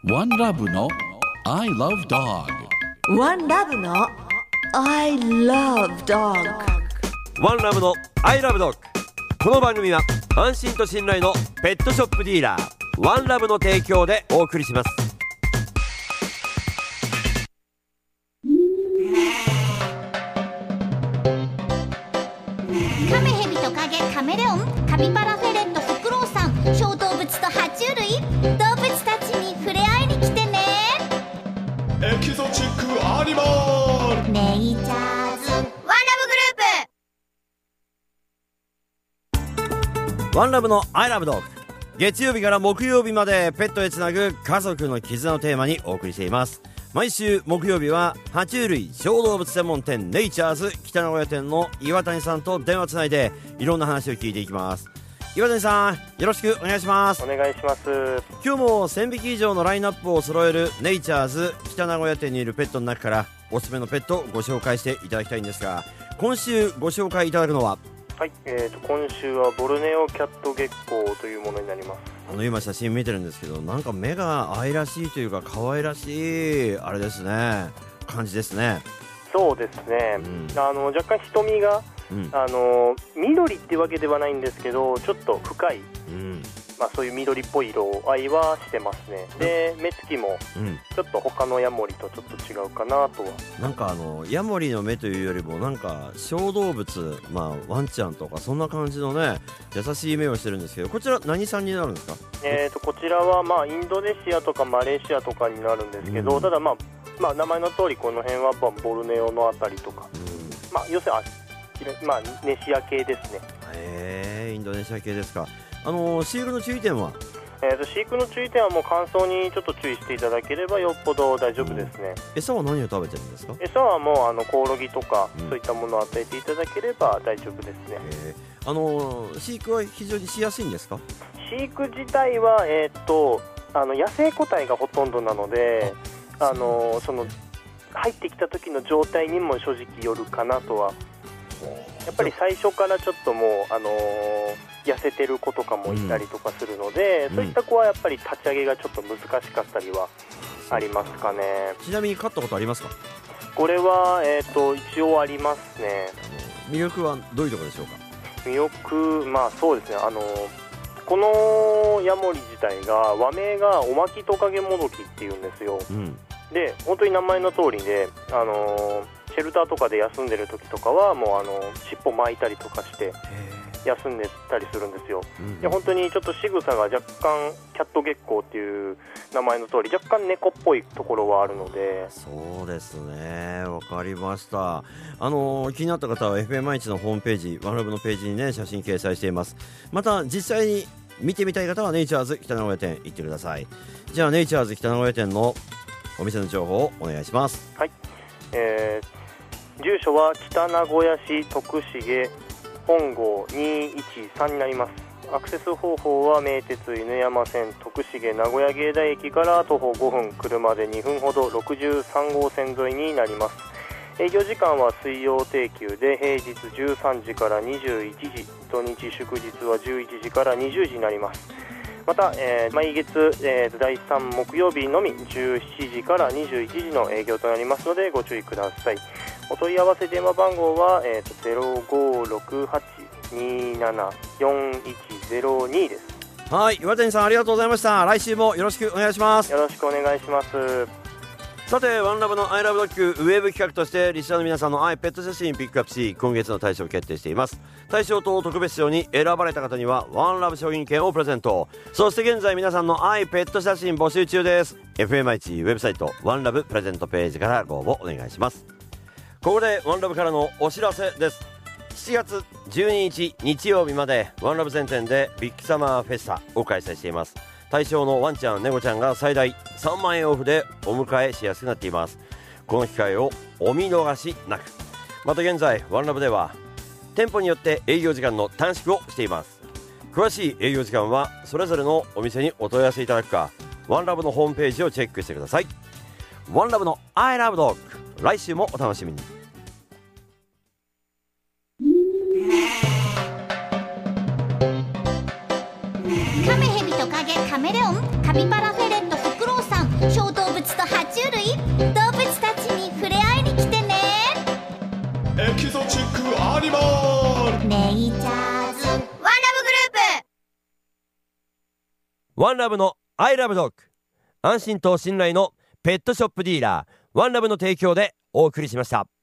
One Love の I Love Dog。 One Love の I Love Dog。 ワンラブの I Love Dog。 この番組は安心と信頼のペットショップディーラーワンラブの提供でお送りします。 カメヘビトカゲカメレオンカピバラフェレットフクロウさん小動物と爬虫類動物たちに触れ合いに来てね。 エキゾチックアニマルネイチャーズワンラブグループ。 ワンラブの I Love Dog。 月曜日から木曜日までペットへつなぐ家族の絆をテーマにお送りしています。毎週木曜日は爬虫類小動物専門店ネイチャーズ北名古屋店の岩谷さんと電話つないでいろんな話を聞いていきます。岩谷さん、よろしくお願いします。 お願いします。 今日も1000匹以上のラインナップを揃えるネイチャーズ北名古屋店にいるペットの中からおすすめのペットをご紹介していただきたいんですが、今週ご紹介いただくのは、 はい、今週はボルネオキャットゲッコーというものになります。 今写真見てるんですけど、なんか目が愛らしいというか可愛らしいあれですね、感じですね。 そうですね、若干瞳が、緑ってわけではないんですけどちょっと深い、そういう緑っぽい色合いはしてますね。で目つきもちょっと他のヤモリとちょっと違うかなとは。 なんかヤモリの目というよりもなんか小動物、ワンちゃんとかそんな感じのね優しい目をしてるんですけど、こちら何さんになるんですか？ こちらはインドネシアとかマレーシアとかになるんですけど、ただ名前の通りこの辺はボルネオのあたりとか、要するにネシア系ですね。 インドネシア系ですか。飼育の注意点は？ 飼育の注意点はもう乾燥にちょっと注意していただければよっぽど大丈夫ですね。 餌は何を食べてるんですか？ 餌はもうコオロギとか、そういったものを与えていただければ大丈夫ですね。 飼育は非常にしやすいんですか？ 飼育自体は、野生個体がほとんどなので、その入ってきた時の状態にも正直よるかなとは。やっぱり最初からちょっともう痩せてる子とかもいたりとかするので、そういった子はやっぱり立ち上げがちょっと難しかったりはありますかね。 ちなみに飼ったことありますか？ これは、一応ありますね。 魅力はどういうところでしょうか？ 魅力、そうですね、このヤモリ自体が和名がオマキトカゲモドキっていうんですよ。で本当に名前の通りで、シェルターとかで休んでる時とかはもう尻尾巻いたりとかして休んでたりするんですよ。で本当にちょっと仕草が若干キャットゲッコーっていう名前の通り若干猫っぽいところはあるので。 そうですね、わかりました。気になった方は FM1 のホームページワンラブのページにね写真掲載しています。また実際に見てみたい方はネイチャーズ北名古屋店行ってください。じゃあネイチャーズ北名古屋店のお店の情報をお願いします。 はい、住所は北名古屋市徳重本郷213になります。アクセス方法は名鉄犬山線徳重名古屋芸大駅から徒歩5分車で2分ほど63号線沿いになります。営業時間は水曜定休で平日13時から21時、土日祝日は11時から20時になります。また、毎月、第3木曜日のみ17時から21時の営業となりますのでご注意ください。お問い合わせ電話番号は、0568274102 です。 はい、岩谷さんありがとうございました。来週もよろしくお願いします。 よろしくお願いします。 さてワンラブのアイラブドッグウェブ企画としてリスナーの皆さんの愛ペット写真ピックアップし今月の大賞を決定しています。大賞と特別賞に選ばれた方にはワンラブ商品券をプレゼント。そして現在皆さんの愛ペット写真募集中です。 FM1 ウェブサイトワンラブプレゼントページからご応募お願いします。ここでワンラブからのお知らせです。7月12日日曜日までワンラブ全店でビッグサマーフェスタを開催しています。対象のワンちゃん猫ちゃんが最大3万円オフでお迎えしやすくなっています。この機会をお見逃しなく。また現在ワンラブでは店舗によって営業時間の短縮をしています。詳しい営業時間はそれぞれのお店にお問い合わせいただくかワンラブのホームページをチェックしてください。ワンラブの I Love Dog、 来週もお楽しみに。 カメヘビトカゲカメレオンカピバラフェレットフクロウさんアニマル。 ネイチャーズワンラブグループ。 ワンラブの I love dog、 安心と信頼のペットショップディーラーワンラブの提供でお送りしました。